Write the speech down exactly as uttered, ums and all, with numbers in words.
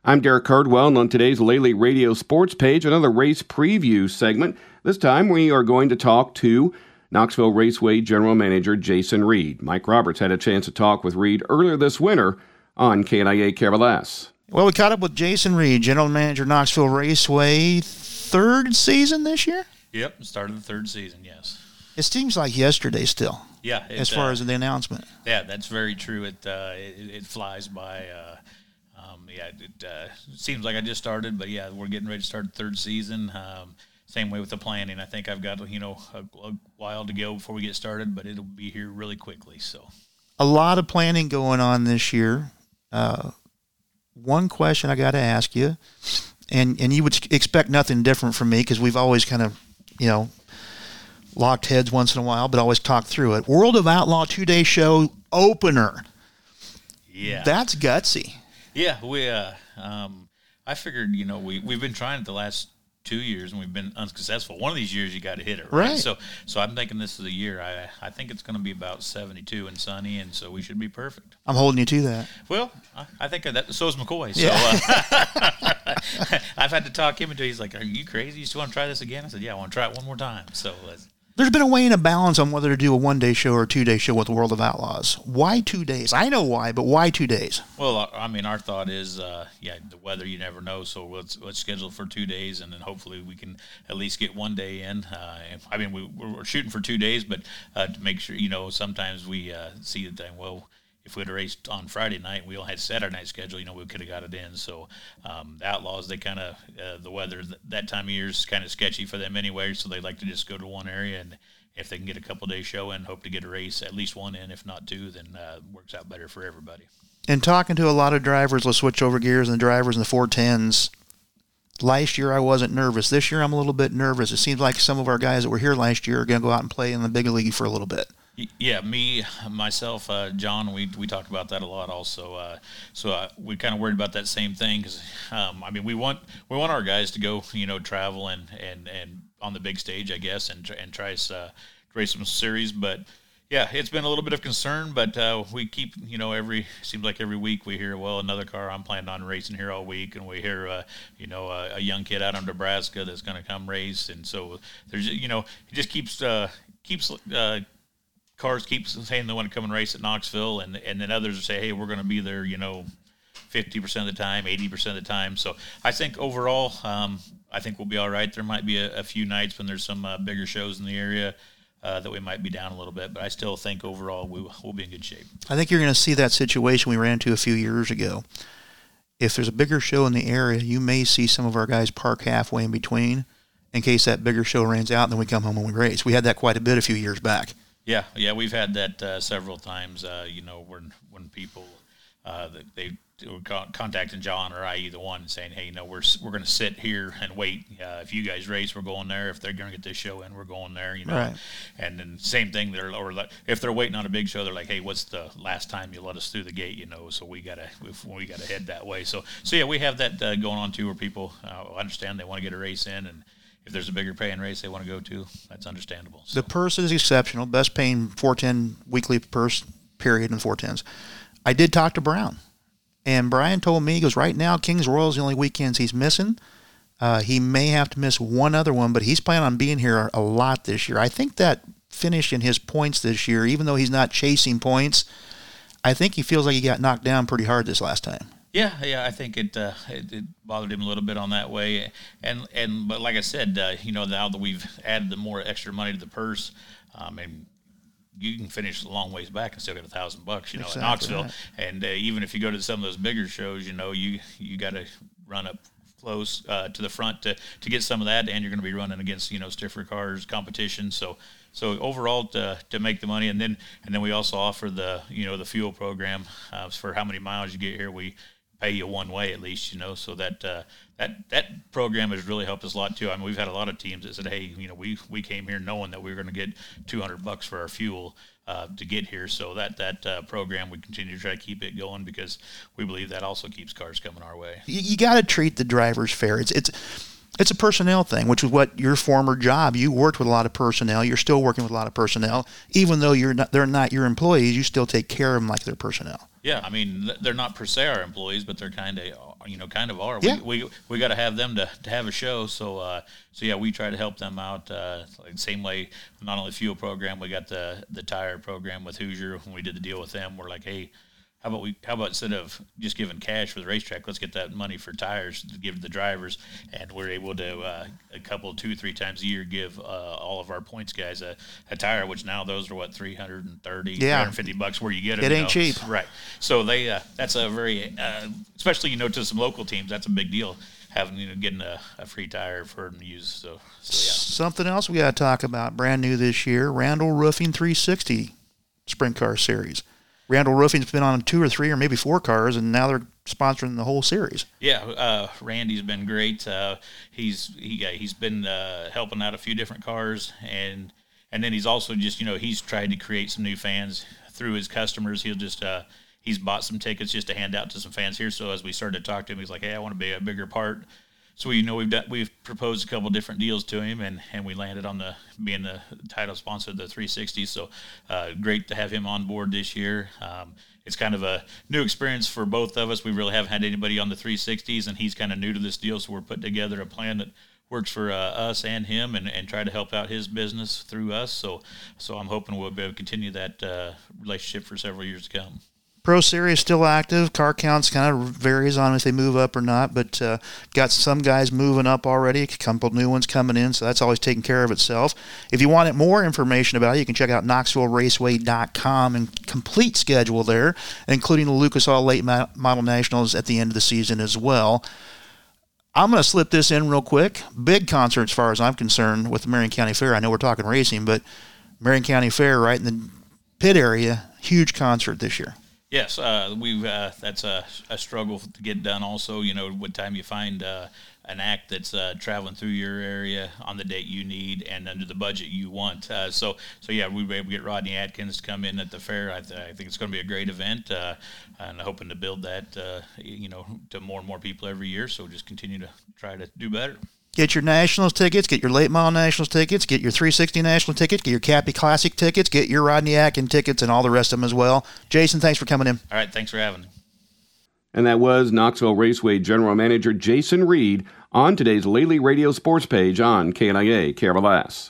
I'm Derek Cardwell, and on today's Lely Radio Sports Page, another race preview segment. This time we are going to talk to Knoxville Raceway General Manager Jason Reed. Mike Roberts had a chance to talk with Reed earlier this winter on K N I A K R L S. Well, we caught up with Jason Reed, General Manager, Knoxville Raceway. Third season this year? Yep, started the third season, yes. It seems like yesterday still. Yeah. It, as far uh, as the announcement. Yeah, that's very true. It uh, it, it flies by. Uh, um, yeah, it uh, seems like I just started, but yeah, we're getting ready to start the third season. Um, same way with the planning. I think I've got, you know, a, a while to go before we get started, but it'll be here really quickly. So, a lot of planning going on this year. Uh, one question I got to ask you, and and you would expect nothing different from me because we've always kind of, you know, locked heads once in a while, but always talked through it. World of Outlaw two-day show opener. Yeah, that's gutsy. Yeah, we. Uh, um, I figured, you know, we we've been trying it the last two years and we've been unsuccessful. One of these years you got to hit it, right? right? So, so I'm thinking this is a year. I I think it's going to be about seventy-two and sunny, and so we should be perfect. I'm holding you to that. Well, I, I think that so is McCoy. So yeah. uh, I've had to talk him into. He's like, "Are you crazy? You still want to try this again?" I said, "Yeah, I want to try it one more time." So. Let's, There's been a way and a balance on whether to do a one-day show or a two-day show with the World of Outlaws. Why two days? I know why, but why two days? Well, I mean, our thought is, uh, yeah, the weather, you never know, so let's, let's schedule for two days, and then hopefully we can at least get one day in. Uh, I mean, we, we're shooting for two days, but uh, to make sure, you know, sometimes we uh, see the thing, well, if we had raced on Friday night, we only had Saturday night schedule, you know, we could have got it in. So um, the Outlaws, they kind of, uh, the weather th- that time of year is kind of sketchy for them anyway, so they like to just go to one area, and if they can get a couple days show in, hope to get a race, at least one in, if not two, then uh, works out better for everybody. And talking to a lot of drivers, let's switch over gears, and the drivers in the four tens, last year I wasn't nervous. This year I'm a little bit nervous. It seems like some of our guys that were here last year are going to go out and play in the big league for a little bit. Yeah, me, myself, uh, John, we we talked about that a lot also. Uh, so uh, we kind of worried about that same thing because, um, I mean, we want we want our guys to go, you know, travel and, and, and on the big stage, I guess, and and try to uh, race some series. But, yeah, it's been a little bit of concern, but uh, we keep, you know, every seems like every week we hear, well, another car, I'm planning on racing here all week, and we hear, uh, you know, a, a young kid out of Nebraska that's going to come race. And so there's, you know, it just keeps uh, keeps uh, – cars keep saying they want to come and race at Knoxville, and and then others say, hey, we're going to be there, you know, fifty percent of the time, eighty percent of the time. So I think overall, um, I think we'll be all right. There might be a, a few nights when there's some uh, bigger shows in the area uh, that we might be down a little bit, but I still think overall we, we'll be in good shape. I think you're going to see that situation we ran into a few years ago. If there's a bigger show in the area, you may see some of our guys park halfway in between in case that bigger show rains out, and then we come home and we race. We had that quite a bit a few years back. Yeah, yeah, we've had that uh, several times. Uh, you know, when when people uh, they were contacting John or I, either one, saying, "Hey, you know, we're we're going to sit here and wait. Uh, if you guys race, we're going there. If they're going to get this show in, we're going there." You know, right. And then same thing. They're or like, if they're waiting on a big show, they're like, "Hey, what's the last time you let us through the gate?" You know, so we gotta we gotta head that way. So so yeah, we have that uh, going on too, where people uh, understand they want to get a race in, and if there's a bigger paying race they want to go to, that's understandable. So. The purse is exceptional. Best paying four ten weekly purse period in four tens. I did talk to Brown, and Brian told me, he goes, right now, Kings Royal is the only weekends he's missing. Uh, he may have to miss one other one, but he's planning on being here a lot this year. I think that finish in his points this year, even though he's not chasing points, I think he feels like he got knocked down pretty hard this last time. Yeah, yeah, I think it, uh, it it bothered him a little bit on that way, and and but like I said, uh, you know, now that we've added the more extra money to the purse, um, and you can finish a long ways back and still get a thousand bucks, you know, exactly, at Knoxville, right. And uh, even if you go to some of those bigger shows, you know, you you got to run up close uh, to the front to to get some of that, and you're going to be running against, you know, stiffer cars competition, so. So overall, to, to make the money, and then and then we also offer the you know the fuel program uh, for how many miles you get here. We pay you one way at least, you know, so that uh, that that program has really helped us a lot too. I mean, we've had a lot of teams that said, hey, you know, we we came here knowing that we were going to get two hundred bucks for our fuel uh, to get here. So that that uh, program, we continue to try to keep it going because we believe that also keeps cars coming our way. You, you got to treat the drivers fair. It's it's. It's a personnel thing, which is what your former job, you worked with a lot of personnel. You're still working with a lot of personnel. Even though you're not, they're not your employees, you still take care of them like they're personnel. Yeah, I mean, they're not per se our employees, but they're kind of, you know, kind of are. Yeah. We we, we got to have them to, to have a show. So uh, so yeah, we try to help them out. Uh, like same way, not only fuel program, we got the the tire program with Hoosier. When we did the deal with them, we're like, hey, how about we? How about instead of just giving cash for the racetrack, let's get that money for tires to give to the drivers, and we're able to uh, a couple, two, three times a year give uh, all of our points guys a, a tire, which now those are what three hundred and thirty, yeah. three hundred and fifty bucks where you get it. It you ain't know? cheap, right? So they uh, that's a very, uh, especially you know to some local teams, that's a big deal. Having you know getting a, a free tire for them to use. So, so yeah. Something else we got to talk about, brand new this year, Randall Roofing three sixty Sprint Car Series. Randall Roofing's been on two or three or maybe four cars, and now they're sponsoring the whole series. Yeah, uh, Randy's been great. Uh, he's he he's been uh, helping out a few different cars, and and then he's also just you know he's tried to create some new fans through his customers. He'll just uh, he's bought some tickets just to hand out to some fans here. So as we started to talk to him, he's like, hey, I want to be a bigger part. So we you know we've done we've proposed a couple different deals to him, and, and we landed on the being the title sponsor of the three sixty. So uh, great to have him on board this year. Um, it's kind of a new experience for both of us. We really haven't had anybody on the three sixties, and he's kind of new to this deal. So we're putting together a plan that works for uh, us and him, and, and try to help out his business through us. So so I'm hoping we'll be able to continue that uh, relationship for several years to come. Pro Series still active. Car counts kind of varies on if they move up or not, but uh, got some guys moving up already, a couple new ones coming in, so that's always taking care of itself. If you want more information about it, you can check out Knoxville Raceway dot com and complete schedule there, including the Lucas Oil Late Model Nationals at the end of the season as well. I'm going to slip this in real quick. Big concert as far as I'm concerned with the Marion County Fair. I know we're talking racing, but Marion County Fair right in the pit area, huge concert this year. Yes, uh, we've uh, that's a, a struggle to get done. Also, you know, what time you find uh, an act that's uh, traveling through your area on the date you need and under the budget you want. Uh, so, so yeah, we were able to get Rodney Atkins to come in at the fair. I, th- I think it's going to be a great event, uh, and hoping to build that, uh, you know, to more and more people every year. So, just continue to try to do better. Get your Nationals tickets, get your Late Model Nationals tickets, get your three sixty National tickets, get your Cappy Classic tickets, get your Rodney Atkins tickets, and all the rest of them as well. Jason, thanks for coming in. All right, thanks for having me. And that was Knoxville Raceway General Manager Jason Reed on today's Lely Radio Sports page on K N I A K R L S.